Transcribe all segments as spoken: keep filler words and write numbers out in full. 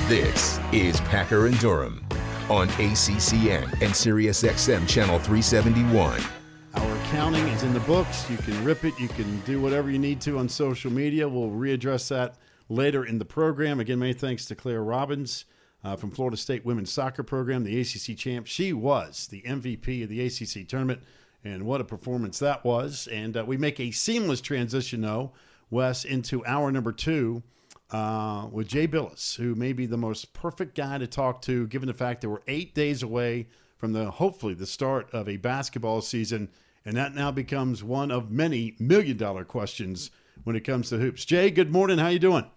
This is Packer and Durham on A C C N and Sirius X M Channel three seventy-one. Our accounting is in the books. You can rip it. You can do whatever you need to on social media. We'll readdress that later in the program. Again, many thanks to Claire Robbins uh, from Florida State Women's Soccer Program, the A C C champ. She was the M V P of the A C C tournament, and what a performance that was. And uh, we make a seamless transition, though, Wes, into hour number two uh, with Jay Bilas, who may be the most perfect guy to talk to, given the fact that we're eight days away from the hopefully the start of a basketball season, and that now becomes one of many million-dollar questions when it comes to hoops. Jay, good morning. How you doing?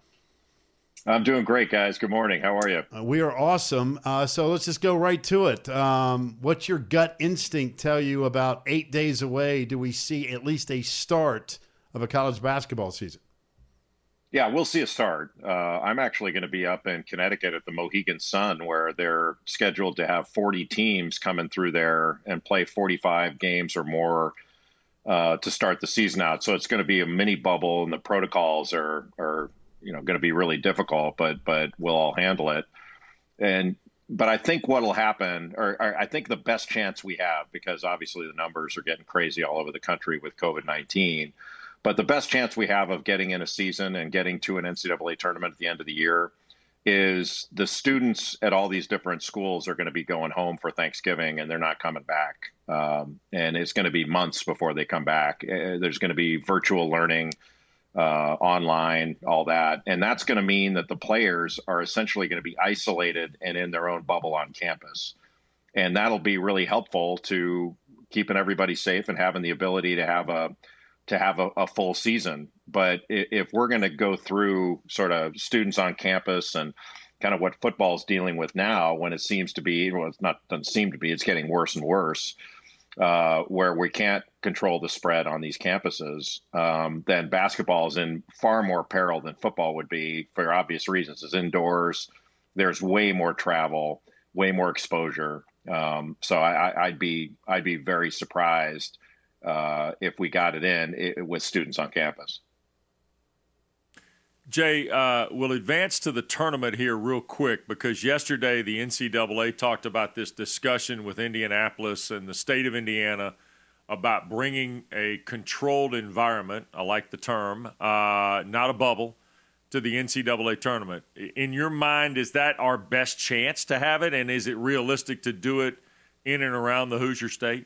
I'm doing great, guys. Good morning. How are you? Uh, we are awesome. Uh, so let's just go right to it. Um, what's your gut instinct tell you about eight days away? Do we see at least a start of a college basketball season? Yeah, we'll see a start. Uh, I'm actually going to be up in Connecticut at the Mohegan Sun, where they're scheduled to have forty teams coming through there and play forty-five games or more uh, to start the season out. So it's going to be a mini bubble, and the protocols are, are you know, going to be really difficult, but but we'll all handle it. And but I think what will happen, or, or I think the best chance we have, because obviously the numbers are getting crazy all over the country with COVID nineteen. But the best chance we have of getting in a season and getting to an N C double A tournament at the end of the year is the students at all these different schools are going to be going home for Thanksgiving, and they're not coming back. Um, and it's going to be months before they come back. Uh, there's going to be virtual learning, uh, online, all that. And that's going to mean that the players are essentially going to be isolated and in their own bubble on campus. And that'll be really helpful to keeping everybody safe and having the ability to have a to have a, a full season. But if we're going to go through sort of students on campus and kind of what football is dealing with now, when it seems to be, well, it's not, doesn't seem to be, it's getting worse and worse, uh, where we can't control the spread on these campuses, um, then basketball is in far more peril than football would be for obvious reasons. It's indoors. There's way more travel, way more exposure. Um, so I, I'd be, I'd be very surprised Uh, if we got it in it, with students on campus. Jay, uh, we'll advance to the tournament here real quick, because yesterday the N C double A talked about this discussion with Indianapolis and the state of Indiana about bringing a controlled environment, I like the term, uh, not a bubble, to the N C double A tournament. In your mind, is that our best chance to have it, and is it realistic to do it in and around the Hoosier State?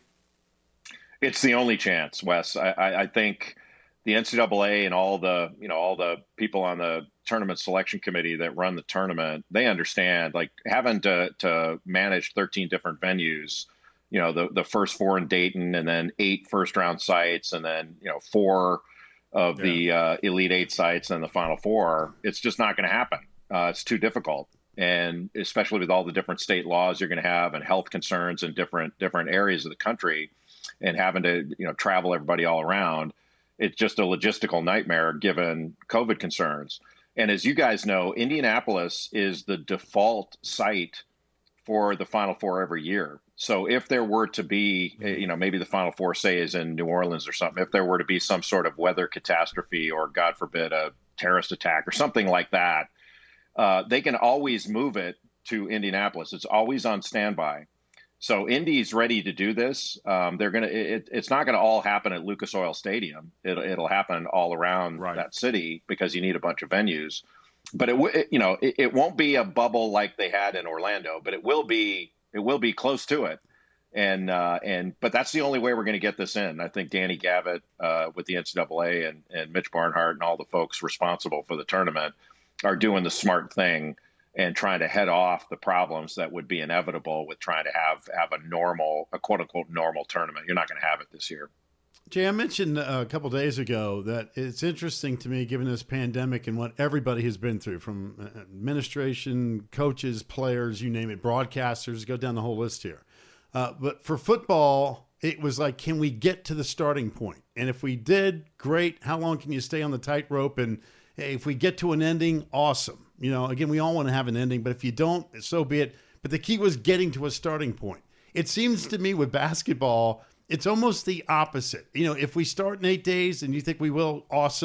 It's the only chance, Wes. I, I, I think the N C double A and all the, you know, all the people on the tournament selection committee that run the tournament, they understand, like, having to to manage thirteen different venues, you know, the, the first four in Dayton, and then eight first round sites, and then, you know, four of yeah. the uh, Elite Eight sites and the Final Four. It's just not going to happen. Uh, it's too difficult. And especially with all the different state laws you're going to have and health concerns in different different areas of the country, and having to, you know, travel everybody all around, it's just a logistical nightmare given COVID concerns. And as you guys know, Indianapolis is the default site for the Final Four every year. So if there were to be, you know, maybe the Final Four, say, is in New Orleans or something, if there were to be some sort of weather catastrophe or, God forbid, a terrorist attack or something like that, uh, they can always move it to Indianapolis. It's always on standby. So Indy's ready to do this. Um, they're gonna. It, it's not going to all happen at Lucas Oil Stadium. It'll, it'll happen all around right. that city, because you need a bunch of venues. But it, it you know, it, it won't be a bubble like they had in Orlando, but it will be. It will be close to it. And uh, and but that's the only way we're going to get this in. I think Danny Gavitt uh, with the N C double A and and Mitch Barnhart and all the folks responsible for the tournament are doing the smart thing and trying to head off the problems that would be inevitable with trying to have have a normal, a quote unquote normal tournament. You're not going to have it this year. Jay, I mentioned a couple of days ago that it's interesting to me, given this pandemic and what everybody has been through, from administration, coaches, players, you name it, broadcasters, go down the whole list here. Uh, but for football, it was like, can we get to the starting point? And if we did, great. How long can you stay on the tightrope? And hey, if we get to an ending, awesome. You know, again, we all want to have an ending, but if you don't, so be it. But the key was getting to a starting point. It seems to me with basketball, it's almost the opposite. You know, if we start in eight days and you think we will, awesome.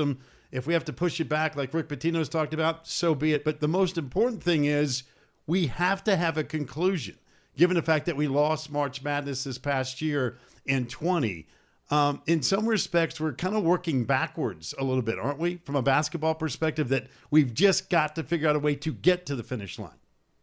If we have to push it back like Rick Pitino's talked about, so be it. But the most important thing is we have to have a conclusion, given the fact that we lost March Madness this past year in twenty. Um, in some respects, we're kind of working backwards a little bit, aren't we, from a basketball perspective, that we've just got to figure out a way to get to the finish line.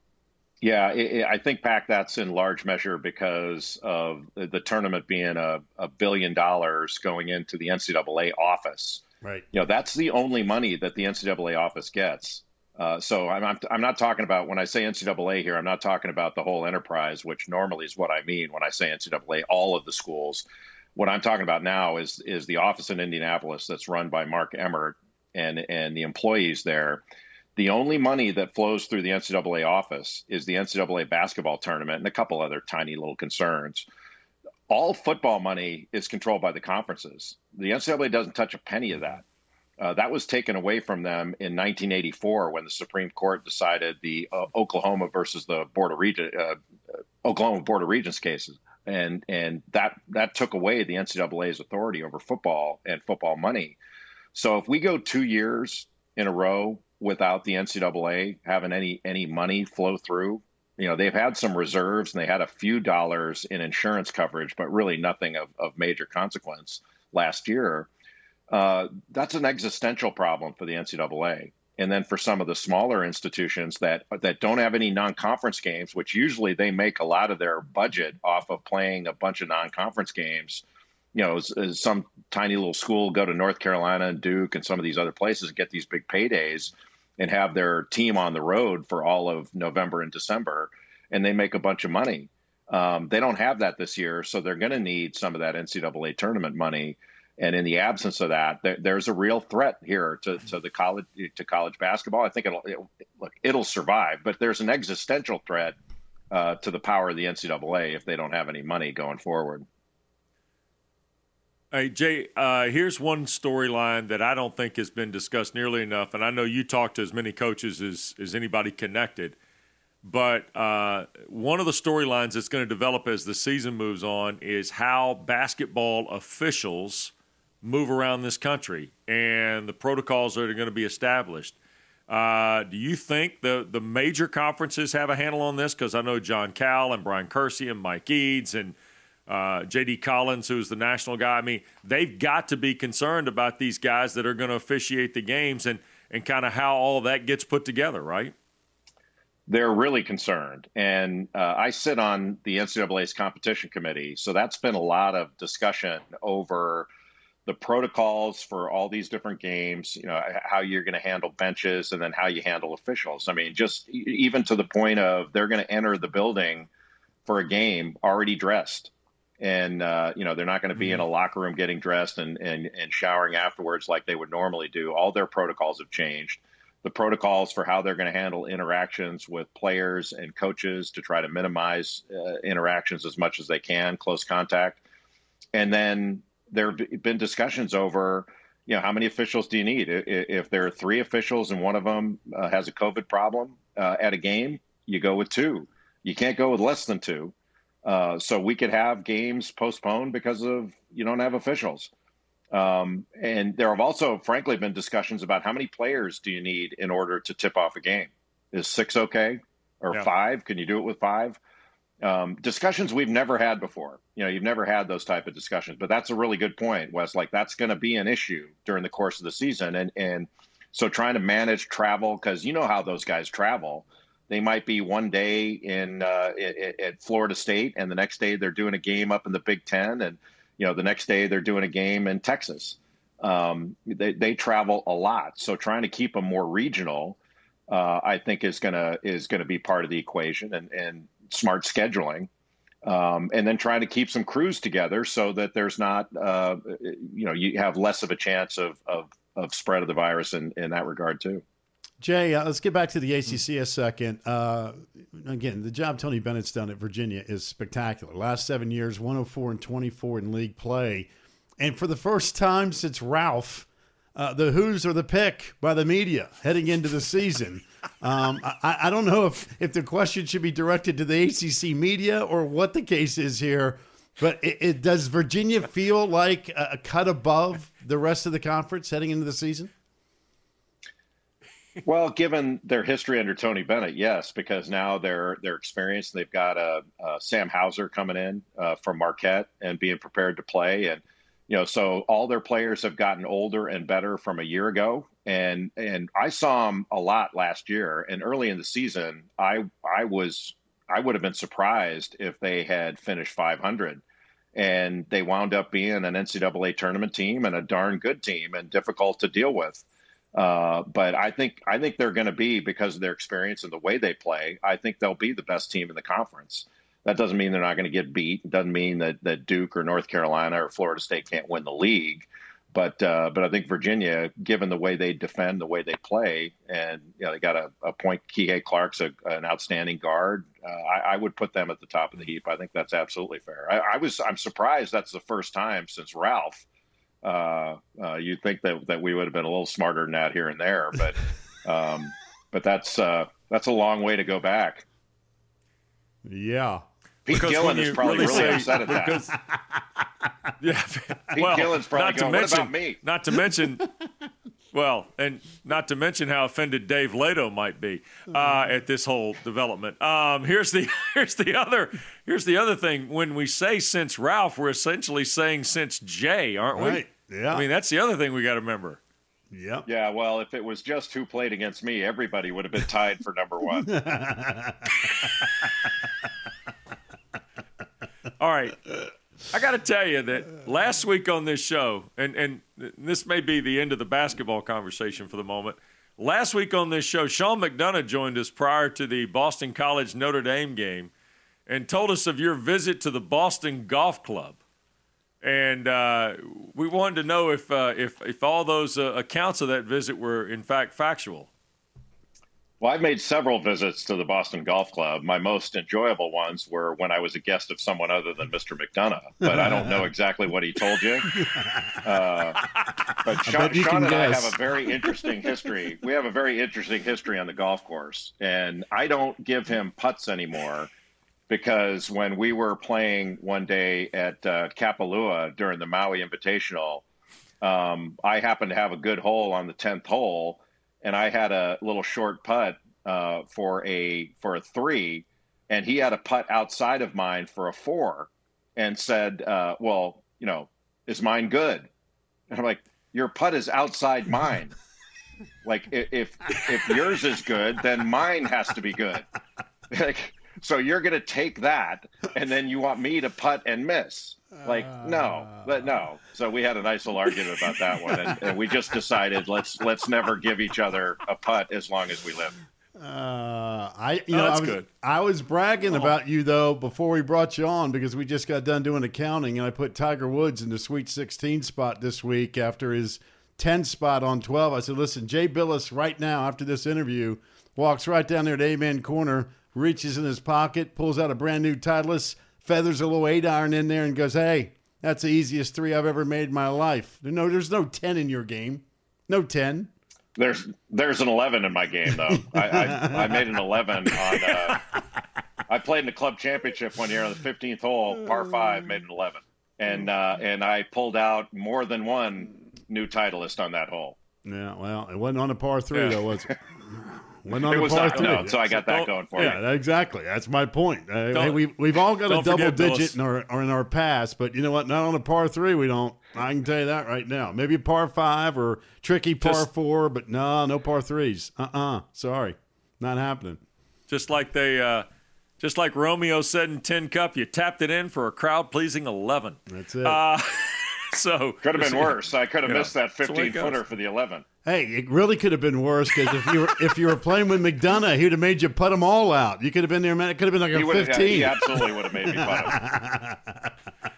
Yeah, it, it, I think, Pac, that's in large measure because of the, the tournament being a, a billion dollars going into the N C double A office. Right. You know, that's the only money that the N C double A office gets. Uh, so I'm, I'm I'm not talking about, when I say N C double A here, I'm not talking about the whole enterprise, which normally is what I mean when I say N C double A, all of the schools. What I'm talking about now is is the office in Indianapolis that's run by Mark Emmert and and the employees there. The only money that flows through the N C double A office is the N C double A basketball tournament and a couple other tiny little concerns. All football money is controlled by the conferences. The N C double A doesn't touch a penny of that. Uh, that was taken away from them in nineteen eighty-four when the Supreme Court decided the uh, Oklahoma versus the Board of Regents, uh, Oklahoma Board of Regents cases. And and that that took away the N C double A's authority over football and football money. So if we go two years in a row without the N C double A having any any money flow through, you know, they've had some reserves and they had a few dollars in insurance coverage, but really nothing of, of major consequence last year. Uh, that's an existential problem for the N C double A. And then for some of the smaller institutions that that don't have any non-conference games, which usually they make a lot of their budget off of playing a bunch of non-conference games. You know, as, as some tiny little school go to North Carolina and Duke and some of these other places and get these big paydays and have their team on the road for all of November and December, and they make a bunch of money. Um, they don't have that this year, so they're going to need some of that N C double A tournament money. And in the absence of that, there, there's a real threat here to, to the college to college basketball. I think it'll it, look it'll survive, but there's an existential threat uh, to the power of the N C double A if they don't have any money going forward. Hey Jay, uh, here's one storyline that I don't think has been discussed nearly enough, and I know you talk to as many coaches as as anybody connected. But uh, one of the storylines that's going to develop as the season moves on is how basketball officials move around this country and the protocols that are going to be established. Uh, do you think the, the major conferences have a handle on this? Because I know John Cal and Brian Kersey and Mike Eads and uh, J D Collins, who's the national guy. I mean, they've got to be concerned about these guys that are going to officiate the games and, and kind of how all that gets put together, right? They're really concerned. And uh, I sit on the N C double A's competition committee. So that's been a lot of discussion over the protocols for all these different games, you know, how you're going to handle benches and then how you handle officials. I mean, just even to the point of they're going to enter the building for a game already dressed. And, uh, you know, they're not going to be mm-hmm. in a locker room getting dressed and, and, and showering afterwards like they would normally do. All their protocols have changed. The protocols for how they're going to handle interactions with players and coaches to try to minimize uh, interactions as much as they can, close contact. And then there have been discussions over, you know, how many officials do you need? If there are three officials and one of them uh, has a COVID problem uh, at a game, you go with two. You can't go with less than two. Uh, so we could have games postponed because of you don't have officials. Um, and there have also, frankly, been discussions about how many players do you need in order to tip off a game? Is six okay? Or yeah. five? Can you do it with five? Um, discussions we've never had before. You know, you've never had those type of discussions. But that's a really good point, Wes. Like, that's going to be an issue during the course of the season. And, and so trying to manage travel, because you know how those guys travel. They might be one day in uh, at, at Florida State, and the next day they're doing a game up in the Big Ten, and you know the next day they're doing a game in Texas. Um, they, they travel a lot, so trying to keep them more regional, uh, I think, is gonna is gonna be part of the equation, and, and smart scheduling, um, and then trying to keep some crews together so that there's not, uh, you know, you have less of a chance of of, of spread of the virus in, in that regard too. Jay, uh, let's get back to the A C C a second. Uh, again, the job Tony Bennett's done at Virginia is spectacular. Last seven years, one oh four and twenty-four in league play. And for the first time since Ralph, uh, the Who's are the pick by the media heading into the season. Um, I, I don't know if, if the question should be directed to the A C C media or what the case is here, but it, it, does Virginia feel like a, a cut above the rest of the conference heading into the season? Well, given their history under Tony Bennett, yes, because now they're they're experienced. They've got a, a Sam Hauser coming in uh, from Marquette and being prepared to play, and you know, so all their players have gotten older and better from a year ago. And and I saw them a lot last year, and early in the season, I I was I would have been surprised if they had finished five hundred. And they wound up being an N C double A tournament team and a darn good team and difficult to deal with. Uh, but I think I think they're going to be, because of their experience and the way they play, I think they'll be the best team in the conference. That doesn't mean they're not going to get beat. It doesn't mean that, that Duke or North Carolina or Florida State can't win the league. But uh, but I think Virginia, given the way they defend, the way they play, and you know they got a, a point. Kihei Clark's a, an outstanding guard. Uh, I, I would put them at the top of the heap. I think that's absolutely fair. I, I was I'm surprised that's the first time since Ralph. Uh, uh, you'd think that that we would have been a little smarter than that here and there, but um, but that's uh, that's a long way to go back. Yeah. Pete Because Gillen when is you probably really really say- upset at that. because- Yeah, Pete well, Gillen's probably not going, to "What mention, about me?" Not to mention, well, and not to mention how offended Dave Lato might be uh, at this whole development. Um, here's the here's the other here's the other thing. When we say since Ralph, we're essentially saying since Jay, aren't we? Right. Yeah. I mean, that's the other thing we got to remember. Yep. Yeah, well, if it was just who played against me, everybody would have been tied for number one. All right. I got to tell you that last week on this show, and, and this may be the end of the basketball conversation for the moment. Last week on this show, Sean McDonough joined us prior to the Boston College Notre Dame game and told us of your visit to the Boston Golf Club. And uh, we wanted to know if, uh, if, if all those uh, accounts of that visit were, in fact, factual. Well, I've made several visits to the Boston Golf Club. My most enjoyable ones were when I was a guest of someone other than Mister McDonough, but I don't know exactly what he told you. Uh, but Sean, you Sean can and I guess. have a very interesting history. We have a very interesting history on the golf course, and I don't give him putts anymore because when we were playing one day at uh, Kapalua during the Maui Invitational, um, I happened to have a good hole on the tenth hole, and I had a little short putt uh, for a for a three, and he had a putt outside of mine for a four, and said, uh, "Well, you know, is mine good?" And I'm like, "Your putt is outside mine. Like, if if yours is good, then mine has to be good. Like, so you're going to take that, and then you want me to putt and miss? Like, no, but no." So we had a nice little argument about that one, and, and we just decided let's let's never give each other a putt as long as we live. Uh, I you Oh, know that's I was, good. I was bragging about you though before we brought you on because we just got done doing accounting, and I put Tiger Woods in the Sweet sixteen spot this week after his ten spot on twelve. I said, listen, Jay Billis right now after this interview walks right down there to Amen Corner, reaches in his pocket, pulls out a brand new Titleist, feathers a little eight iron in there, and goes, "Hey, that's the easiest three I've ever made in my life." No, there's no ten in your game, no ten. There's there's an eleven in my game though. I, I I made an eleven on. Uh, I played in the club championship one year on the fifteenth hole, par five, made an eleven, and uh, and I pulled out more than one new Titleist on that hole. Yeah, well, it wasn't on a par three Yeah. though, was it? Wasn't on It a was par not, three. no, so I got that Don't- going for Yeah, me. exactly. That's my point. Uh, Don't- hey, we we've all got a don't double forget, digit Billis. in our or in our past, but you know what? Not on a par three, we don't. I can tell you that right now. Maybe a par five or tricky par Just- four, but no, no par threes. Uh uh Sorry, not happening. Just like they, uh, just like Romeo said in Tin Cup, you tapped it in for a crowd-pleasing eleven. That's it. Uh, so Could have been worse. I could have Yeah, missed that that's the way it fifteen footer goes. for the eleven. Hey, it really could have been worse because if you were if you were playing with McDonough, he'd have made you put them all out. You could have been there, man. It could have been like He a would have. fifteen. He absolutely would have made me putt him.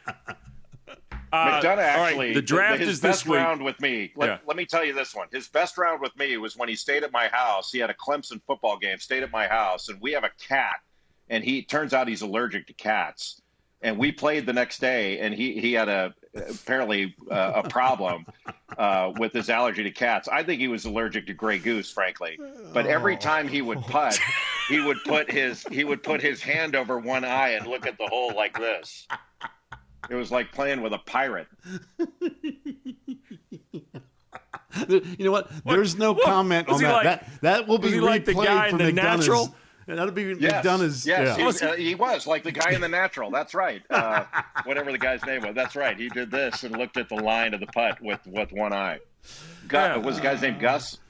Uh, McDonough all right, actually, the draft his is this best week. round with me. Let, Yeah. let me tell you this one. His best round with me was when he stayed at my house. He had a Clemson football game, stayed at my house, and we have a cat. And he turns out he's allergic to cats. And we played the next day, and he he had a apparently uh, a problem uh, with his allergy to cats. I think he was allergic to Grey Goose, frankly. But every time he would putt, he would put his he would put his hand over one eye and look at the hole like this. It was like playing with a pirate. You know what? What? There's no What? comment Was on he that. like- that. That will be was he like the replayed guy from in The McDonough's. Natural? That'll be Yes, McDonough's. yes, Yeah. he, was, uh, he was like the guy in The Natural. That's right. Uh, whatever the guy's name was. That's right. He did this and looked at the line of the putt with, with one eye. Gus, Yeah. was the guy's name Gus?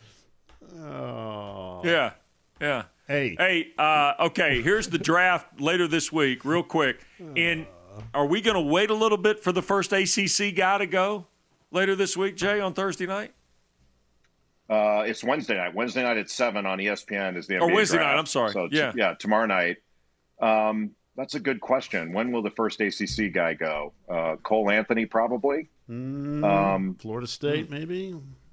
Oh. Yeah, yeah. Hey. Hey, uh, okay, here's the draft later this week, real quick. In, are we going to wait a little bit for the first A C C guy to go later this week, Jay, on Thursday night? Uh, it's Wednesday night. Wednesday night at seven on E S P N is the N B A Or Wednesday draft. night, I'm sorry. So, Yeah. yeah, tomorrow night. Um, that's a good question. When will the first A C C guy go? Uh, Cole Anthony, probably. Mm, Um, Florida State, maybe.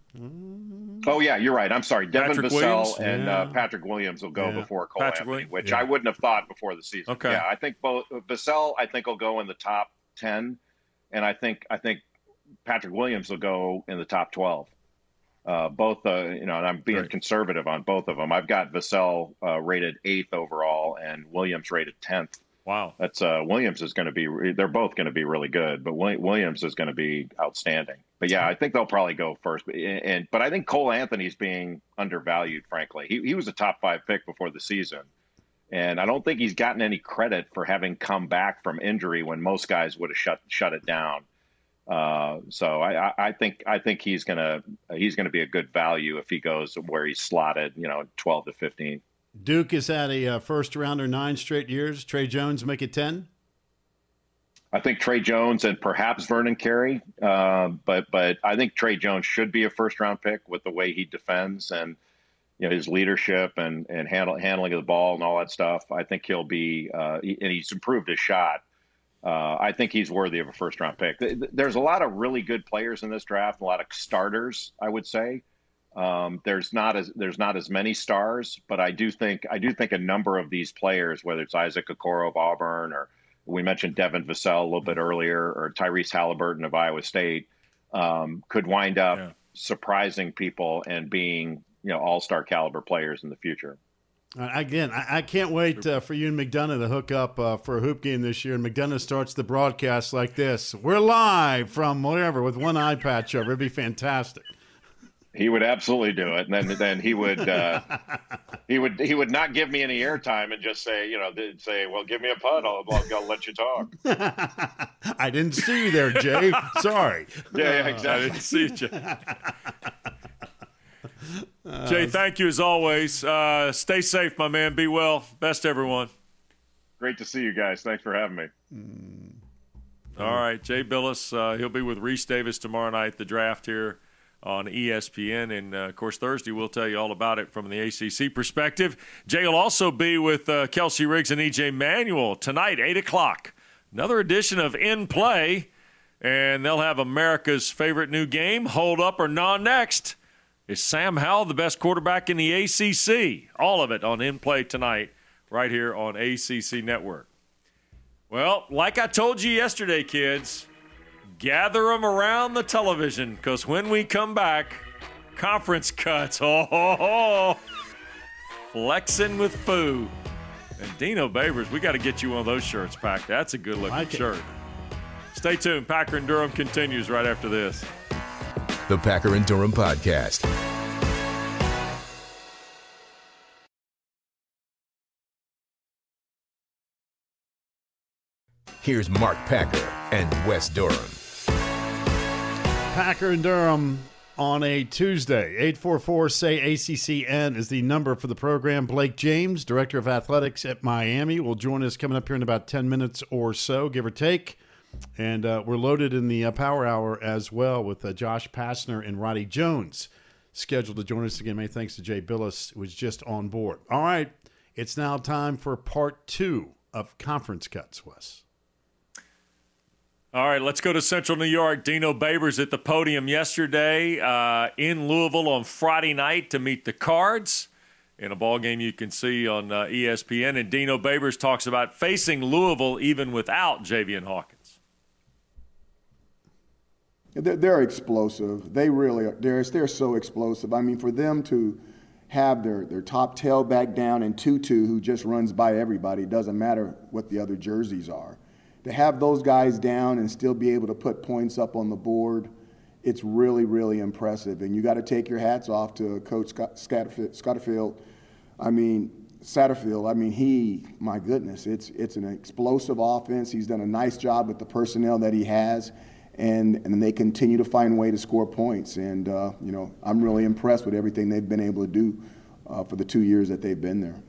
Oh, yeah, you're right. I'm sorry. Devin Patrick Vassell Williams? and Yeah. uh, Patrick Williams will go Yeah. before Cole Patrick Anthony, Williams? which Yeah. I wouldn't have thought before the season. Okay. Yeah, I think both Vassell, I think, will go in the top ten, and I think I think Patrick Williams will go in the top twelve. Uh, both, uh, you know, and I'm being Great. conservative on both of them. I've got Vassell uh, rated eighth overall and Williams rated tenth. Wow. That's uh, Williams is going to be. They're both going to be really good, but Wi- Williams is going to be outstanding. But yeah, I think they'll probably go first. But, and but I think Cole Anthony's being undervalued. Frankly, he he was a top five pick before the season, and I don't think he's gotten any credit for having come back from injury when most guys would have shut shut it down. Uh, so I, I, I think I think he's gonna he's gonna be a good value if he goes where he's slotted. You know, twelve to fifteen. Duke has had a uh, first rounder nine straight years. Trey Jones make it ten. I think Trey Jones and perhaps Vernon Carey, uh, but but I think Trey Jones should be a first round pick with the way he defends and you know his leadership and and handle, handling of the ball and all that stuff. I think he'll be uh, he, and he's improved his shot. Uh, I think he's worthy of a first round pick. There's a lot of really good players in this draft, a lot of starters, I would say. Um, there's not as there's not as many stars, but I do think I do think a number of these players, whether it's Isaac Okoro of Auburn or we mentioned Devin Vassell a little bit earlier, or Tyrese Halliburton of Iowa State, um, could wind up Yeah. surprising people and being you know all-star caliber players in the future. Uh, again, I, I can't wait uh, for you and McDonough to hook up uh, for a hoop game this year. And McDonough starts the broadcast like this: "We're live from whatever with one eye patch over." It'd be fantastic. He would absolutely do it, and then then he would uh, he would he would not give me any airtime and just say you know say well give me a putt I'll, I'll, I'll let you talk. I didn't see you there, Jay. Sorry. Yeah, yeah I exactly. didn't see it, Jay. Jay, thank you as always. Uh, stay safe, my man. Be well. Best everyone. Great to see you guys. Thanks for having me. All right, Jay Billis. Uh, he'll be with Reese Davis tomorrow night at the draft here on E S P N. And, uh, of course, Thursday we'll tell you all about it from the A C C perspective. Jay will also be with uh, Kelsey Riggs and E J Manuel tonight, eight o'clock. Another edition of In Play. And they'll have America's favorite new game, Hold Up or Not Next. Is Sam Howell the best quarterback in the A C C? All of it on In Play tonight right here on A C C Network. Well, like I told you yesterday, kids, gather them around the television because when we come back, conference cuts. Oh, ho, ho. Flexing with Foo. And Dino Babers, we got to get you one of those shirts packed. That's a good-looking Like it. shirt. Stay tuned. Packer and Durham continues right after this. The Packer and Durham Podcast. Here's Mark Packer and Wes Durham. Packer and Durham on a Tuesday. eight four four, S A Y, A C C N is the number for the program. Blake James, Director of Athletics at Miami, will join us coming up here in about ten minutes or so, give or take. And uh, we're loaded in the uh, Power Hour as well with uh, Josh Pastner and Roddy Jones scheduled to join us again. Many thanks to Jay Billis, who was just on board. All right, it's now time for part two of Conference Cuts, Wes. All right, let's go to Central New York. Dino Babers at the podium yesterday uh, in Louisville on Friday night to meet the Cards in a ball game you can see on uh, E S P N. And Dino Babers talks about facing Louisville even without Javian Hawkins. They're, they're explosive. They really are. They're, they're so explosive. I mean, for them to have their, their top tailback down and Tutu, who just runs by everybody, it doesn't matter what the other jerseys are. To have those guys down and still be able to put points up on the board it's really, really impressive. And you got to take your hats off to Coach Scott, Scotterfield. I mean, Satterfield, I mean, he, my goodness, it's it's an explosive offense. He's done a nice job with the personnel that he has, and and they continue to find a way to score points. And, uh, you know, I'm really impressed with everything they've been able to do uh, for the two years that they've been there.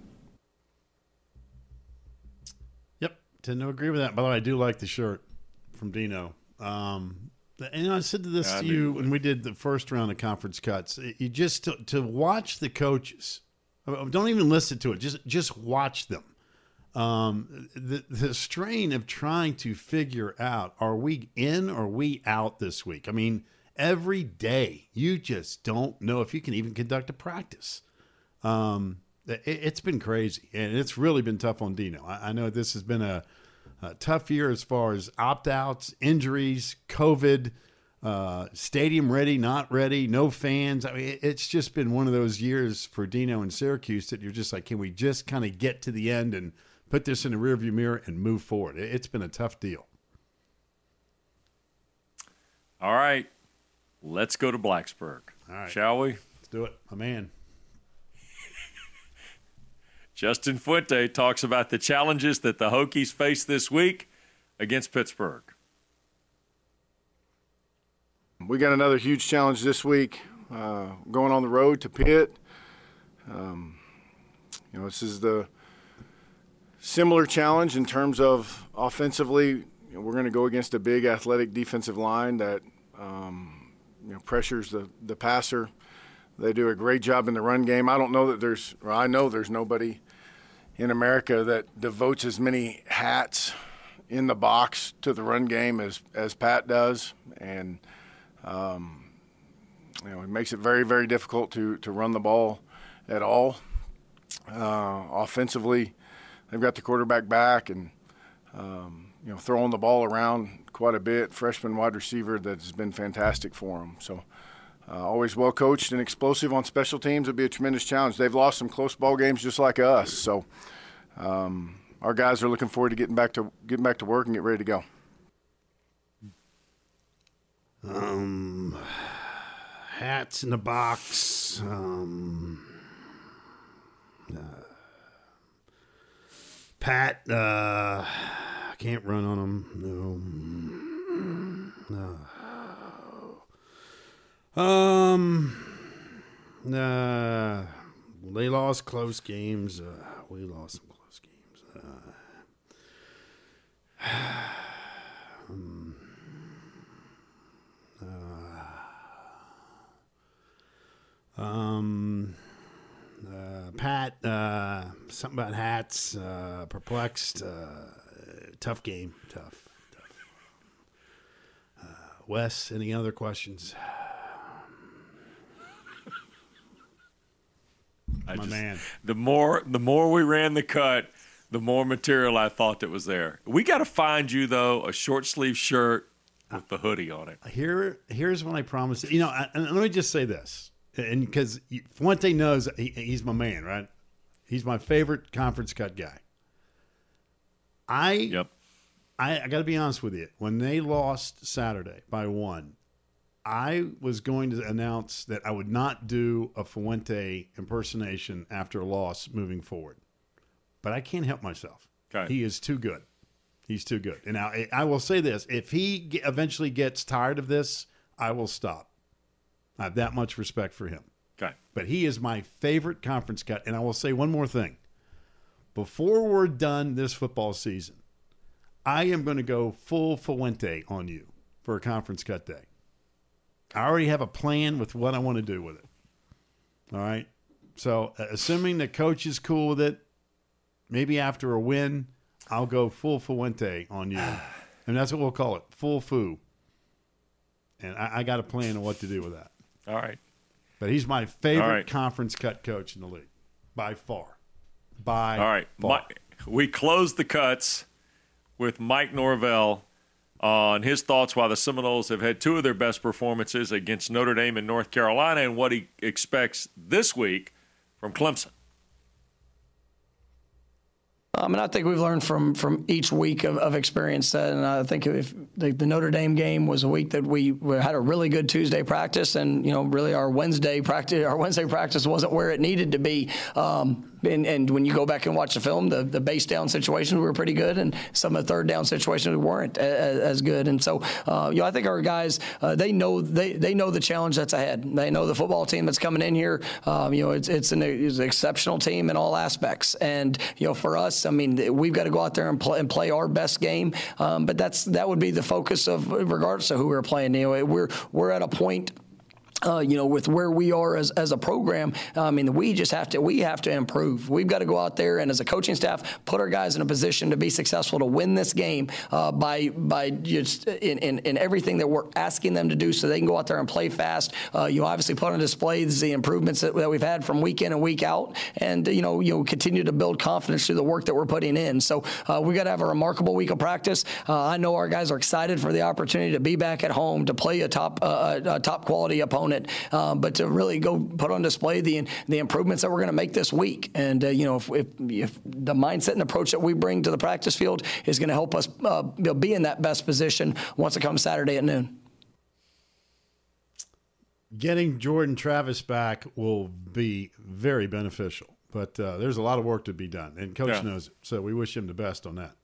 Yep, tend to agree with that. By the way, I do like the shirt from Dino. Um, and I said this yeah, to you when we did the first round of conference cuts. You just to, to watch the coaches. Don't even listen to it. Just just watch them. Um, the the strain of trying to figure out, are we in or are we out this week? I mean, every day you just don't know if you can even conduct a practice. Um, it, it's been crazy, and it's really been tough on Dino. I, I know this has been a, a tough year as far as opt-outs, injuries, COVID, Uh, stadium ready, not ready, no fans. I mean, it's just been one of those years for Dino and Syracuse that you're just like, can we just kind of get to the end and put this in the rearview mirror and move forward? It's been a tough deal. All right, let's go to Blacksburg. All right. Shall we? Let's do it, my man. Justin Fuente talks about the challenges that the Hokies face this week against Pittsburgh. We got another huge challenge this week, uh, going on the road to Pitt. Um, you know, this is the similar challenge in terms of offensively. You know, we're going to go against a big athletic defensive line that um, you know pressures the, the passer. They do a great job in the run game. I don't know that there's, or I know there's nobody in America that devotes as many hats in the box to the run game as, as Pat does. And Um, you know, it makes it very, very difficult to, to run the ball at all. Uh, offensively, they've got the quarterback back and, um, you know, throwing the ball around quite a bit. Freshman wide receiver that has been fantastic for them. So uh, always well coached and explosive on special teams. It'll be a tremendous challenge. They've lost some close ball games just like us. So um, our guys are looking forward to getting back to getting back to work and get ready to go. Um, hats in the box. Um, uh, Pat, uh, can't run on him. No. No. Um, uh, they lost close games. Uh, we lost some close games. Uh, um, Um, uh, Pat, uh, something about hats, uh, perplexed, uh, tough game, tough, tough. Uh, Wes, any other questions? I My just, man. The more, the more we ran the cut, the more material I thought that was there. We got to find you though a short sleeve shirt with the hoodie on it. Here, here's what I promise. You know, and let me just say this. And because Fuente knows he, he's my man, right? He's my favorite conference cut guy. I, yep. I, I got to be honest with you. When they lost Saturday by one, I was going to announce that I would not do a Fuente impersonation after a loss moving forward. But I can't help myself. Okay. He is too good. He's too good. And now I, I will say this. If he eventually gets tired of this, I will stop. I have that much respect for him. Okay. But he is my favorite conference cut. And I will say one more thing. Before we're done this football season, I am going to go full Fuente on you for a conference cut day. I already have a plan with what I want to do with it. All right? So uh, assuming the coach is cool with it, maybe after a win, I'll go full Fuente on you. And that's what we'll call it, full Fu. And I, I got a plan on what to do with that. All right. But he's my favorite right. conference cut coach in the league, by far. By All right. far. Mike, we closed the cuts with Mike Norvell on his thoughts while the Seminoles have had two of their best performances against Notre Dame and North Carolina and what he expects this week from Clemson. Um, and I think we've learned from from each week of, of experience. Uh, and I think if the, the Notre Dame game was a week that we, we had a really good Tuesday practice, and you know, really our Wednesday practice, our Wednesday practice wasn't where it needed to be. Um, and, and when you go back and watch the film, the, the base down situations were pretty good, and some of the third down situations weren't as, as good. And so, uh, you know, I think our guys, uh, they know they, they know the challenge that's ahead. They know the football team that's coming in here. Um, you know, it's it's an, it's an exceptional team in all aspects. And you know, for us, I mean, we've got to go out there and play, and play our best game. Um, but that's that would be the focus of, regardless of who we're playing. You know, we're we're at a point. Uh, you know, with where we are as, as a program, I mean, we just have to we have to improve. We've got to go out there and, as a coaching staff, put our guys in a position to be successful, to win this game uh, by by just in, in, in everything that we're asking them to do, so they can go out there and play fast. Uh, you obviously put on display the improvements that, that we've had from week in and week out, and you know, you know, continue to build confidence through the work that we're putting in. So uh, we got to have a remarkable week of practice. Uh, I know our guys are excited for the opportunity to be back at home to play a top uh, a top quality opponent. Um, but to really go put on display the the improvements that we're going to make this week. And, uh, you know, if, if, if the mindset and approach that we bring to the practice field is going to help us uh, be in that best position once it comes Saturday at noon. Getting Jordan Travis back will be very beneficial. But uh, there's a lot of work to be done, and Coach yeah. knows it. So we wish him the best on that.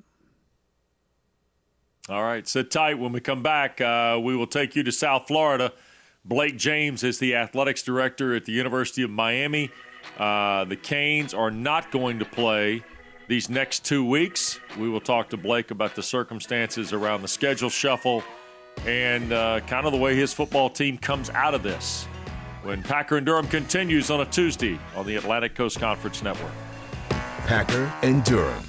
All right, sit tight. When we come back, uh, we will take you to South Florida. Blake James is the athletics director at the University of Miami. Uh, the Canes are not going to play these next two weeks. We will talk to Blake about the circumstances around the schedule shuffle and uh, kind of the way his football team comes out of this when Packer and Durham continues on a Tuesday on the Atlantic Coast Conference Network. Packer and Durham.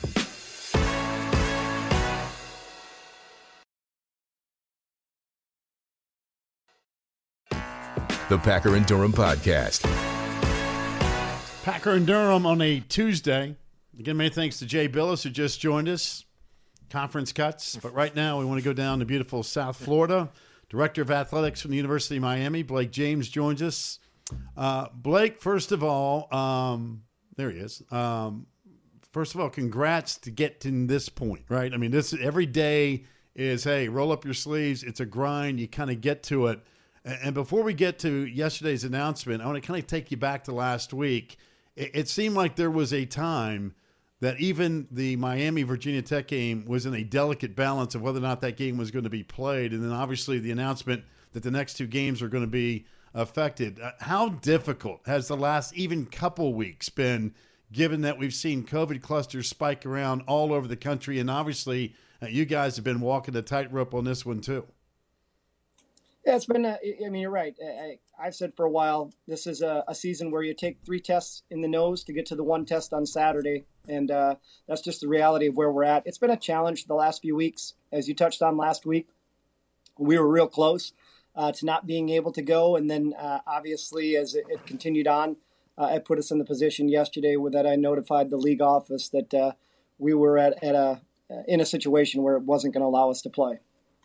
The Packer and Durham Podcast. Packer and Durham on a Tuesday. Again, many thanks to Jay Billis, who just joined us. Conference cuts. But right now, we want to go down to beautiful South Florida. Director of Athletics from the University of Miami, Blake James, joins us. Uh, Blake, first of all, um, there he is. Um, first of all, congrats to get to this point, right? I mean, this every day is, hey, roll up your sleeves. It's a grind. You kind of get to it. And before we get to yesterday's announcement, I want to kind of take you back to last week. It seemed like there was a time that even the Miami-Virginia Tech game was in a delicate balance of whether or not that game was going to be played. And then obviously the announcement that the next two games are going to be affected. How difficult has the last even couple weeks been, given that we've seen COVID clusters spike around all over the country? And obviously uh, you guys have been walking the tightrope on this one too. Yeah, it's been, a, I mean, you're right. I, I've said for a while, this is a, a season where you take three tests in the nose to get to the one test on Saturday. And uh, that's just the reality of where we're at. It's been a challenge the last few weeks. As you touched on last week, we were real close uh, to not being able to go. And then uh, obviously as it, it continued on, uh, it put us in the position yesterday where that I notified the league office that uh, we were at, at a in a situation where it wasn't going to allow us to play.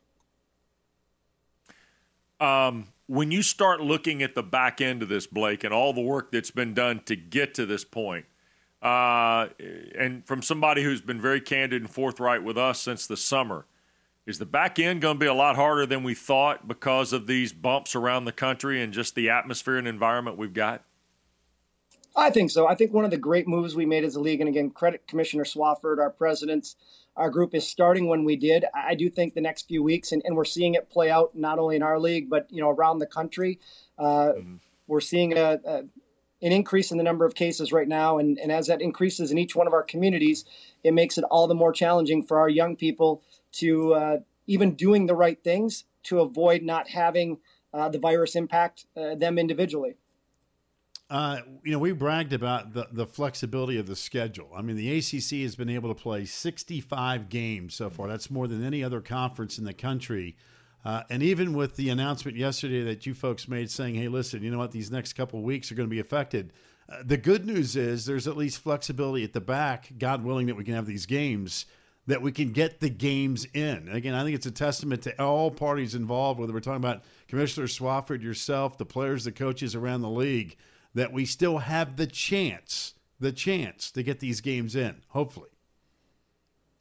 Um, when you start looking at the back end of this, Blake, and all the work that's been done to get to this point, uh, and from somebody who's been very candid and forthright with us since the summer, is the back end going to be a lot harder than we thought because of these bumps around the country and just the atmosphere and environment we've got? I think so. I think one of the great moves we made as a league, and again, credit Commissioner Swafford, our presidents, our group, is starting when we did. I do think the next few weeks, and, and we're seeing it play out not only in our league, but you know around the country. Uh, mm-hmm. We're seeing a, a, an increase in the number of cases right now, and, and as that increases in each one of our communities, it makes it all the more challenging for our young people to uh, even doing the right things to avoid not having uh, the virus impact uh, them individually. Uh, you know, we bragged about the, the flexibility of the schedule. I mean, the A C C has been able to play sixty-five games so far. That's more than any other conference in the country. Uh, and even with the announcement yesterday that you folks made saying, hey, listen, you know what, these next couple of weeks are going to be affected. Uh, the good news is there's at least flexibility at the back, God willing that we can have these games, that we can get the games in. Again, I think it's a testament to all parties involved, whether we're talking about Commissioner Swafford, yourself, the players, the coaches around the league, that we still have the chance, the chance to get these games in, hopefully.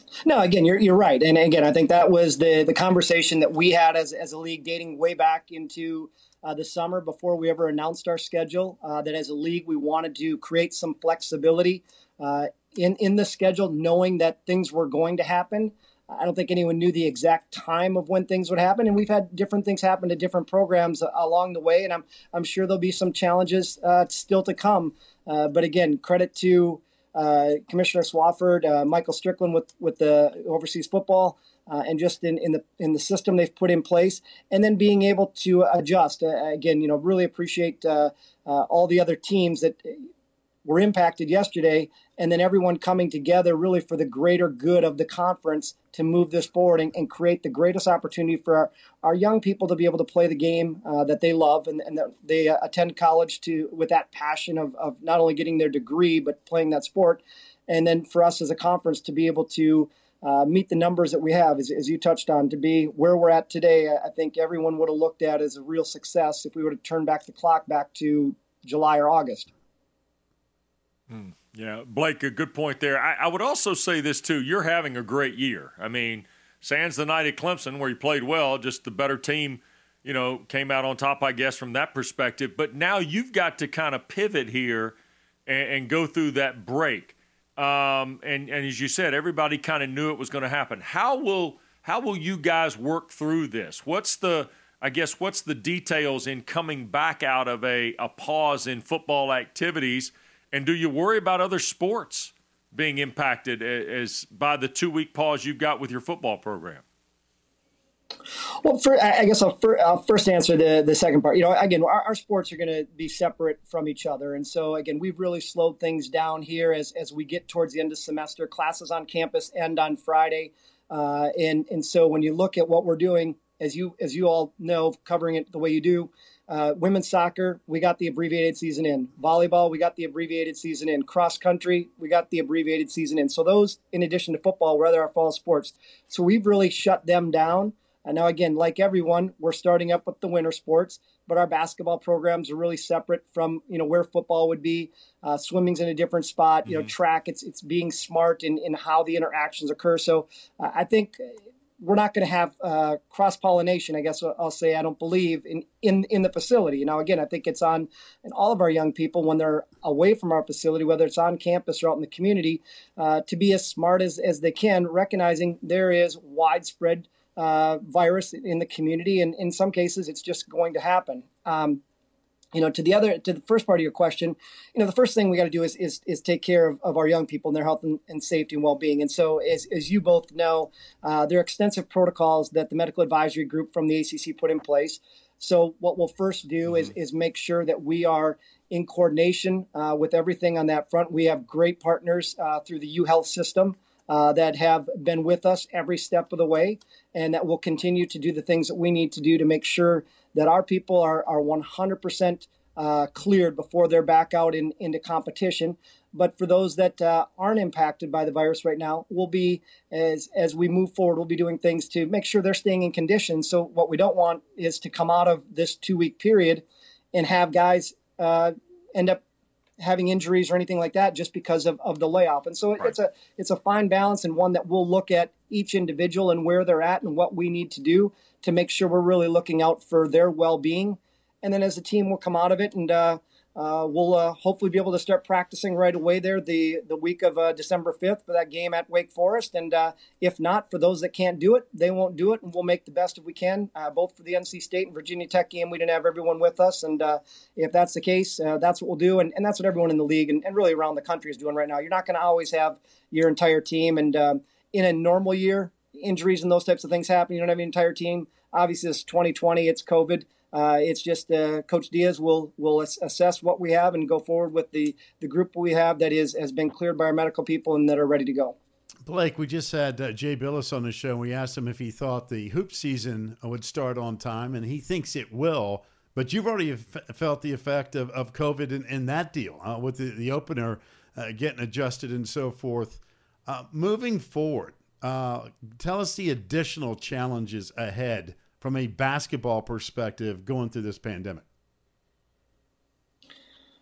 No, again, you're you're right, and again, I think that was the the conversation that we had as as a league, dating way back into uh, the summer before we ever announced our schedule. Uh, that as a league, we wanted to create some flexibility uh, in in the schedule, knowing that things were going to happen. I don't think anyone knew the exact time of when things would happen, and we've had different things happen to different programs along the way, and I'm I'm sure there'll be some challenges uh, still to come. Uh, but again, credit to uh, Commissioner Swafford, uh, Michael Strickland with with the overseas football, uh, and just in, in the in the system they've put in place, and then being able to adjust. Uh, again, you know, really appreciate uh, uh, all the other teams that were impacted yesterday, and then everyone coming together really for the greater good of the conference to move this forward and, and create the greatest opportunity for our, our young people to be able to play the game uh, that they love and, and that they uh, attend college to with that passion of, of not only getting their degree, but playing that sport. And then for us as a conference to be able to uh, meet the numbers that we have, as, as you touched on, to be where we're at today, I think everyone would have looked at as a real success if we were to turn back the clock back to July or August. Hmm. Yeah, Blake, a good point there. I, I would also say this, too. You're having a great year. I mean, sans the night at Clemson where you played well, just the better team, you know, came out on top, I guess, from that perspective. But now you've got to kind of pivot here and, and go through that break. Um, and, and as you said, everybody kind of knew it was going to happen. How will how will you guys work through this? What's the I guess what's the details in coming back out of a, a pause in football activities? And do you worry about other sports being impacted as by the two-week pause you've got with your football program? Well, for, I guess I'll, for, I'll first answer the, the second part. You know, again, our, our sports are going to be separate from each other. And so, again, we've really slowed things down here as, as we get towards the end of semester. Classes on campus end on Friday. Uh, and, and so when you look at what we're doing, as you as you all know, covering it the way you do, Uh, women's soccer, we got the abbreviated season in. Volleyball, we got the abbreviated season in. Cross country, we got the abbreviated season in. So those, in addition to football, were other our fall sports. So we've really shut them down. And now, again, like everyone, we're starting up with the winter sports, but our basketball programs are really separate from, you know, where football would be. Uh, swimming's in a different spot. Mm-hmm. You know, track, it's it's being smart in, in how the interactions occur. So uh, I think we're not going to have uh, cross-pollination, I guess I'll say, I don't believe, in, in, in the facility. Now, again, I think it's on and all of our young people when they're away from our facility, whether it's on campus or out in the community, uh, to be as smart as, as they can, recognizing there is widespread uh, virus in the community. And in some cases, it's just going to happen. Um, You know, to the other, to the first part of your question, you know, the first thing we got to do is is is take care of, of our young people and their health and, and safety and well-being. And so, as as you both know, uh, there are extensive protocols that the medical advisory group from the A C C put in place. So, what we'll first do mm-hmm. is is make sure that we are in coordination uh, with everything on that front. We have great partners uh, through the UHealth system uh, that have been with us every step of the way, and that will continue to do the things that we need to do to make sure that our people are are one hundred percent uh, cleared before they're back out in, into competition. But for those that uh, aren't impacted by the virus right now, we'll be, as as we move forward, we'll be doing things to make sure they're staying in condition. So what we don't want is to come out of this two-week period and have guys uh, end up having injuries or anything like that just because of, of the layoff. And so right. it's a it's a fine balance, and one that we'll look at each individual and where they're at and what we need to do to make sure we're really looking out for their well-being. And then as a team, we'll come out of it, and uh, uh, we'll uh, hopefully be able to start practicing right away there the, the week of uh, December fifth for that game at Wake Forest. And uh, if not, for those that can't do it, they won't do it, and we'll make the best if we can, uh, both for the N C State and Virginia Tech game. We didn't have everyone with us, and uh, if that's the case, uh, that's what we'll do. And, and that's what everyone in the league and, and really around the country is doing right now. You're not going to always have your entire team, and um, in a normal year, injuries and those types of things happen. You don't have an entire team. Obviously, it's twenty twenty. It's COVID. Uh, it's just uh, Coach Diaz will will assess what we have and go forward with the, the group we have that is has been cleared by our medical people and that are ready to go. Blake, we just had uh, Jay Billis on the show, and we asked him if he thought the hoop season would start on time, and he thinks it will. But you've already f- felt the effect of, of COVID in, in that deal uh, with the, the opener uh, getting adjusted and so forth. Uh, moving forward, uh, tell us the additional challenges ahead from a basketball perspective going through this pandemic.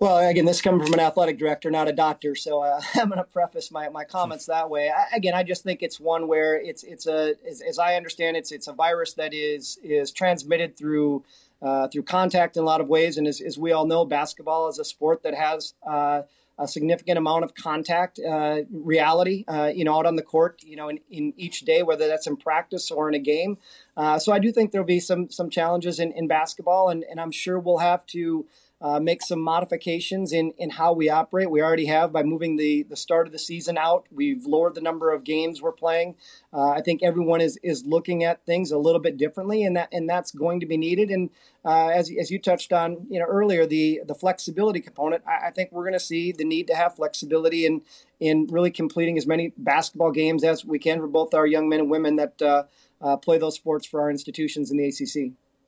Well, again, this comes from an athletic director, not a doctor, so uh, I'm going to preface my, my comments that way. I, again, I just think it's one where it's it's a as, as I understand it, it's it's a virus that is is transmitted through uh, through contact in a lot of ways, and as, as we all know, basketball is a sport that has uh, a significant amount of contact uh, reality, uh, you know, out on the court, you know, in, in each day, whether that's in practice or in a game. Uh, so I do think there'll be some some challenges in, in basketball, and, and I'm sure we'll have to Uh, make some modifications in, in how we operate. We already have by moving the, the start of the season out. We've lowered the number of games we're playing. Uh, I think everyone is is looking at things a little bit differently, and that and that's going to be needed. And uh, as as you touched on, you know, earlier, the the flexibility component. I, I think we're going to see the need to have flexibility in in really completing as many basketball games as we can for both our young men and women that uh, uh, play those sports for our institutions in the A C C.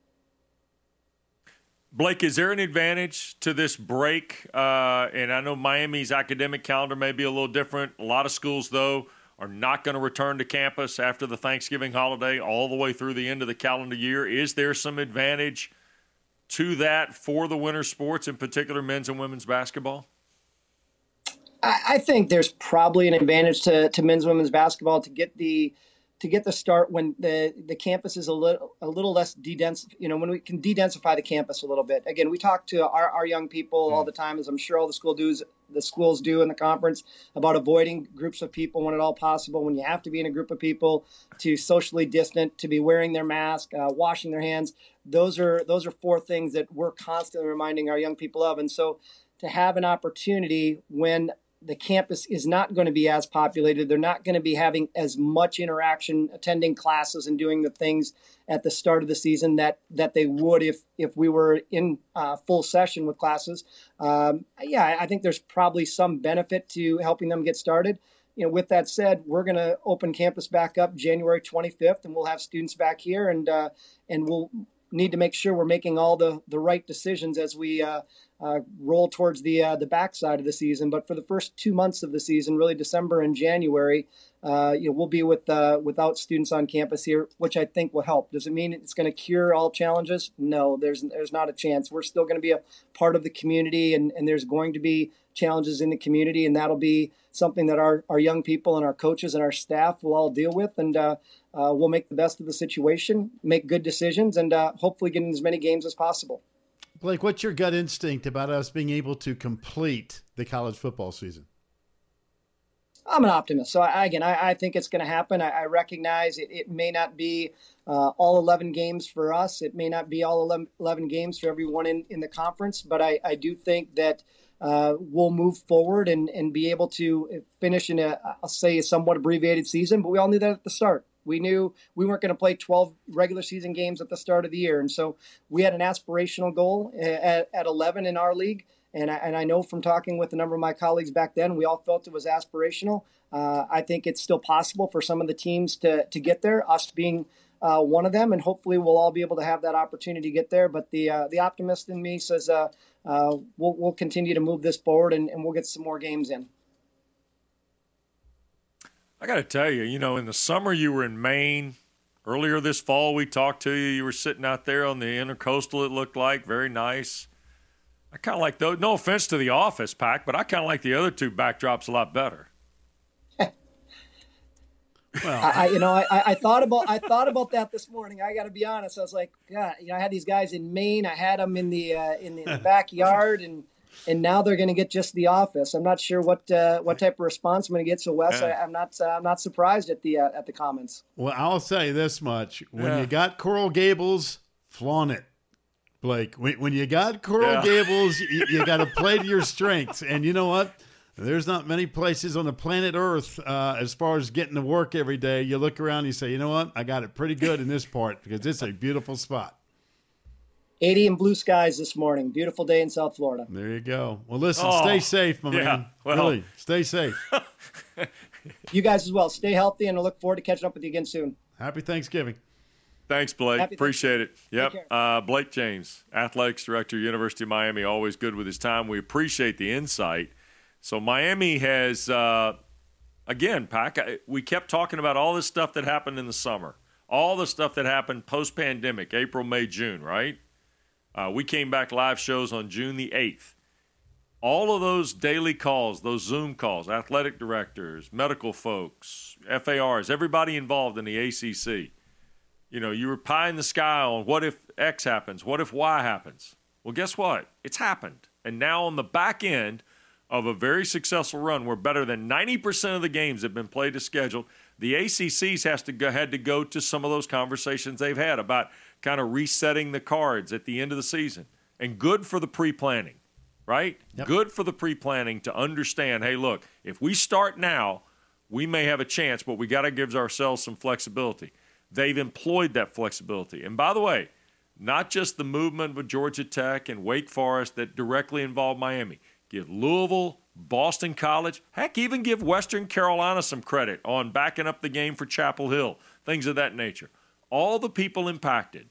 Blake, is there an advantage to this break? Uh, and I know Miami's academic calendar may be a little different. A lot of schools, though, are not going to return to campus after the Thanksgiving holiday all the way through the end of the calendar year. Is there some advantage to that for the winter sports, in particular men's and women's basketball? I, I think there's probably an advantage to, to men's and women's basketball to get the to get the start when the, the campus is a little a little less de-dense, you know, when we can de-densify the campus a little bit. Again, we talk to our, our young people all the time, as I'm sure all the school dues, the schools do in the conference, about avoiding groups of people when at all possible, when you have to be in a group of people, to socially distant, to be wearing their mask, uh, washing their hands. Those are those are four things that we're constantly reminding our young people of. And so to have an opportunity when the campus is not going to be as populated, they're not going to be having as much interaction, attending classes and doing the things at the start of the season that that they would if if we were in uh, full session with classes. Um, yeah, I think there's probably some benefit to helping them get started. You know, with that said, we're going to open campus back up January twenty-fifth, and we'll have students back here, and uh, and we'll need to make sure we're making all the the right decisions as we uh, uh, roll towards the uh, the backside of the season. But for the first two months of the season, really December and January, uh, you know, we'll be with uh, without students on campus here, which I think will help. Does it mean it's going to cure all challenges? No, there's there's not a chance. We're still going to be a part of the community, and, and there's going to be challenges in the community, and that'll be something that our, our young people and our coaches and our staff will all deal with. And uh, uh, we'll make the best of the situation, make good decisions, and uh, hopefully get in as many games as possible. Blake, what's your gut instinct about us being able to complete the college football season? I'm an optimist. So, I, again, I, I think it's going to happen. I, I recognize it, it may not be uh, all eleven games for us. It may not be all eleven, eleven games for everyone in, in the conference. But I, I do think that uh, we'll move forward and, and be able to finish in a, I'll say, a somewhat abbreviated season. But we all knew that at the start. We knew we weren't going to play twelve regular season games at the start of the year. And so we had an aspirational goal at, at eleven in our league. And I, and I know from talking with a number of my colleagues back then, we all felt it was aspirational. Uh, I think it's still possible for some of the teams to to get there, us being uh, one of them. And hopefully we'll all be able to have that opportunity to get there. But the uh, the optimist in me says uh, uh, we'll, we'll continue to move this forward, and, and we'll get some more games in. I got to tell you, you know, in the summer you were in Maine. Earlier this fall we talked to you. You were sitting out there on the Intercoastal, it looked like. Very nice. I kind of like those. No offense to the office, Pack, but I kind of like the other two backdrops a lot better. Well, I, you know, I, I thought about I thought about that this morning. I got to be honest. I was like, God, you know, I had these guys in Maine. I had them in the uh, in the, in the backyard, and and now they're going to get just the office. I'm not sure what uh, what type of response I'm going to get. So, Wes, yeah. I, I'm not uh, I'm not surprised at the uh, at the comments. Well, I'll say this much: when yeah. you got Coral Gables, flaunt it. Blake, when, when you got Coral yeah. Gables, you, you got to play to your strengths. And you know what? There's not many places on the planet Earth uh, as far as getting to work every day. You look around and you say, you know what? I got it pretty good in this part because it's a beautiful spot. eighty and blue skies this morning. Beautiful day in South Florida. There you go. Well, listen, oh, stay safe, my yeah, man. well. Really, stay safe. You guys as well. Stay healthy, and I look forward to catching up with you again soon. Happy Thanksgiving. Thanks, Blake. Happy Appreciate it. Yep. Take care. Uh, Blake James, Athletics Director, University of Miami, always good with his time. We appreciate the insight. So Miami has, uh, again, Pac, we kept talking about all this stuff that happened in the summer, all the stuff that happened post-pandemic, April, May, June, right? Uh, we came back live shows on June the eighth. all of those daily calls, those Zoom calls, athletic directors, medical folks, F A Rs, everybody involved in the A C C. You know, you were pie in the sky on what if X happens, what if Y happens. Well, guess what? It's happened. And now on the back end of a very successful run where better than ninety percent of the games have been played as scheduled, the A C C's has to go, had to go to some of those conversations they've had about kind of resetting the cards at the end of the season. And good for the pre-planning, right? Yep. Good for the pre-planning to understand, hey, look, if we start now, we may have a chance, but we got to give ourselves some flexibility. They've employed that flexibility. And by the way, not just the movement with Georgia Tech and Wake Forest that directly involved Miami. Give Louisville, Boston College, heck, even give Western Carolina some credit on backing up the game for Chapel Hill, things of that nature. All the people impacted.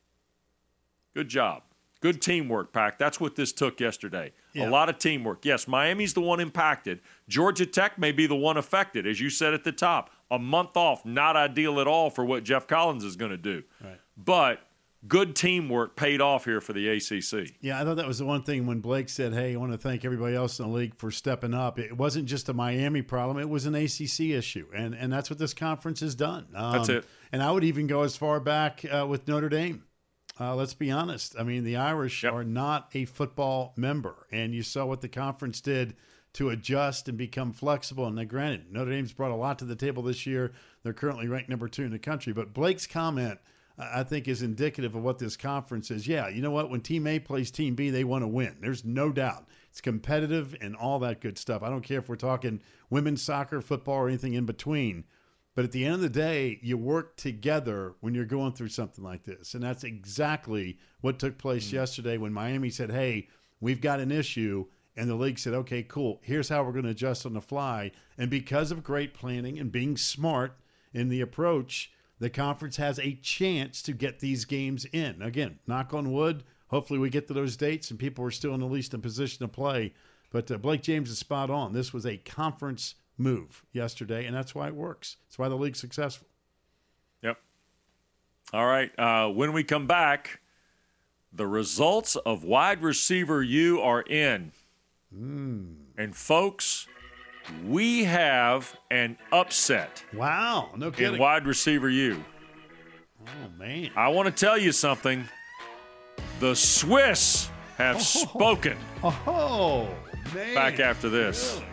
Good job. Good teamwork, Pack. That's what this took yesterday. Yeah. A lot of teamwork. Yes, Miami's the one impacted. Georgia Tech may be the one affected, as you said at the top. A month off, not ideal at all for what Jeff Collins is going to do. Right. But good teamwork paid off here for the A C C. Yeah, I thought that was the one thing when Blake said, hey, I want to thank everybody else in the league for stepping up. It wasn't just a Miami problem. It was an A C C issue, and, and that's what this conference has done. Um, that's it. And I would even go as far back uh, with Notre Dame. Uh, let's be honest. I mean, the Irish yep. are not a football member, and you saw what the conference did to adjust and become flexible. And now, granted, Notre Dame's brought a lot to the table this year. They're currently ranked number two in the country. But Blake's comment, I think, is indicative of what this conference is. Yeah, you know what? When Team A plays Team B, they want to win. There's no doubt. It's competitive and all that good stuff. I don't care if we're talking women's soccer, football, or anything in between. But at the end of the day, you work together when you're going through something like this. And that's exactly what took place mm-hmm. yesterday when Miami said, hey, we've got an issue. And the league said, okay, cool. Here's how we're going to adjust on the fly. And because of great planning and being smart in the approach, the conference has a chance to get these games in. Again, knock on wood. Hopefully we get to those dates and people are still in at least in position to play. But uh, Blake James is spot on. This was a conference move yesterday, and that's why it works. That's why the league's successful. Yep. All right. Uh, when we come back, the results of wide receiver U are in. Mm. And, folks, we have an upset. Wow. No kidding. In wide receiver U. Oh, man. I want to tell you something. The Swiss have oh. spoken. Oh, man. Back after this. Really?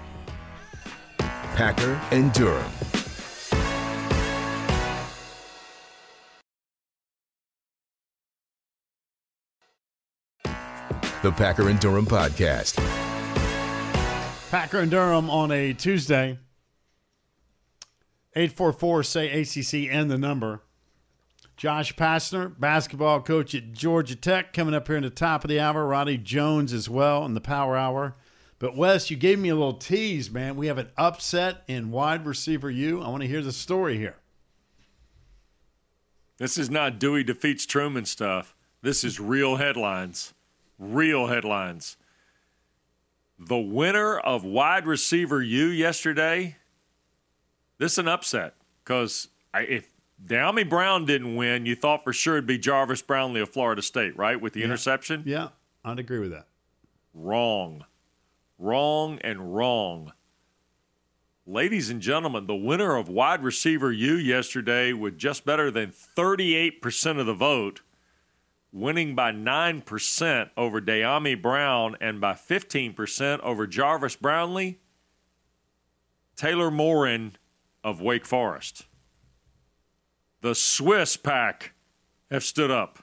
Packer and Durham. The Packer and Durham Podcast. Packer and Durham on a Tuesday. eight four four, say A C C and the number. Josh Pastner, basketball coach at Georgia Tech, coming up here in the top of the hour. Roddy Jones as well in the power hour. But, Wes, you gave me a little tease, man. We have an upset in wide receiver U. I want to hear the story here. This is not Dewey defeats Truman stuff. This is real headlines. Real headlines. The winner of wide receiver U yesterday, this is an upset. Because if De'Ami Brown didn't win, you thought for sure it'd be Jarvis Brownlee of Florida State, right, with the yeah. interception? Yeah, I'd agree with that. Wrong. Wrong and wrong. Ladies and gentlemen, the winner of wide receiver U yesterday with just better than thirty-eight percent of the vote, winning by nine percent over De'Ami Brown and by fifteen percent over Jarvis Brownlee, Taylor Morin of Wake Forest. The Swiss Pack have stood up.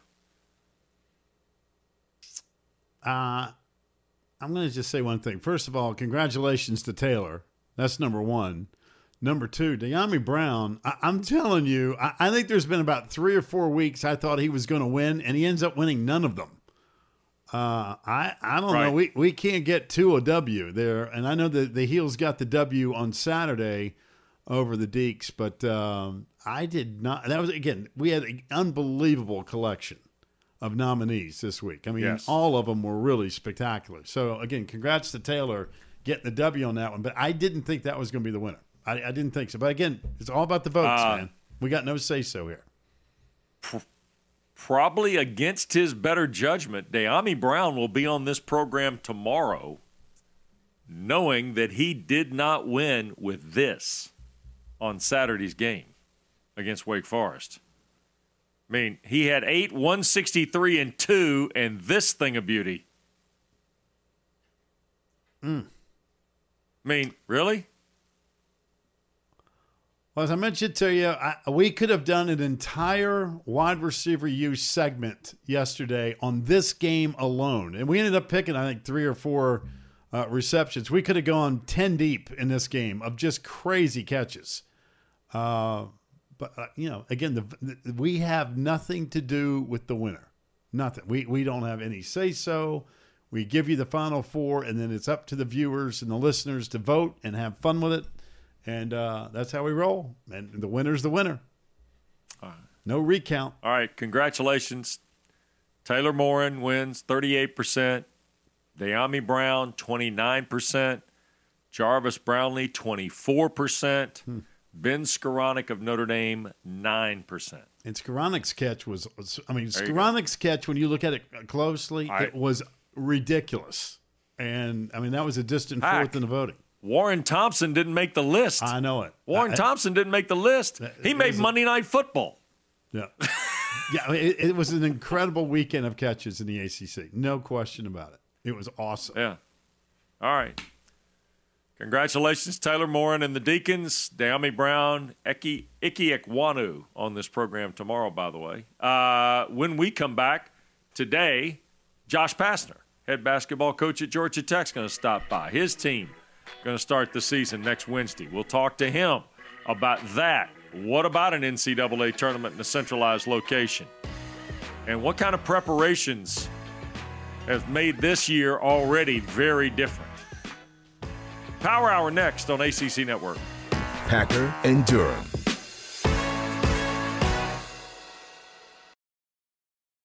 Uh I'm going to just say one thing. First of all, congratulations to Taylor. That's number one. Number two, De'Ami Brown, I- I'm telling you, I-, I think there's been about three or four weeks I thought he was going to win, and he ends up winning none of them. Uh, I I don't right. know. We we can't get to a W there, and I know that the Heels got the W on Saturday over the Deeks, but um, I did not. That was, again, we had an unbelievable collection of nominees this week. I mean, yes. all of them were really spectacular. So, again, congrats to Taylor getting the W on that one. But I didn't think that was going to be the winner. I, I didn't think so. But, again, it's all about the votes, uh, man. We got no say-so here. Pr- probably against his better judgment, De'Ami Brown will be on this program tomorrow knowing that he did not win with this on Saturday's game against Wake Forest. I mean, he had eight, one sixty-three, and two, and this thing of beauty. Mm. I mean, really? Well, as I mentioned to you, I, we could have done an entire wide receiver use segment yesterday on this game alone. And we ended up picking, I think, three or four uh, receptions. We could have gone ten deep in this game of just crazy catches. Uh, but, uh, you know, again, the, the, we have nothing to do with the winner. Nothing. We, we don't have any say-so. We give you the final four, and then it's up to the viewers and the listeners to vote and have fun with it. And uh, that's how we roll. And the winner's the winner. All right. No recount. All right, congratulations. Taylor Morin wins thirty-eight percent. De'Ami Brown, twenty-nine percent. Jarvis Brownlee, twenty-four percent. Hmm. Ben Skoranek of Notre Dame, nine percent. And Skoranek's catch was, was I mean, Skoranek's catch, when you look at it closely, right, it was ridiculous. And, I mean, that was a distant Heck. fourth in the voting. Warren Thompson didn't make the list. I know it. Warren I, Thompson didn't make the list. He made Monday Night Football. Yeah. yeah, I mean, it, it was an incredible weekend of catches in the A C C. No question about it. It was awesome. Yeah. All right. Congratulations, Taylor Morin and the Deacons. De'Ami Brown, Ike Ekwonu on this program tomorrow, by the way. Uh, when we come back today, Josh Pastner, head basketball coach at Georgia Tech, is going to stop by. His team going to start the season next Wednesday. We'll talk to him about that. What about an N C double A tournament in a centralized location? And what kind of preparations have made this year already very different? Power Hour next on A C C Network. Packer and Durham.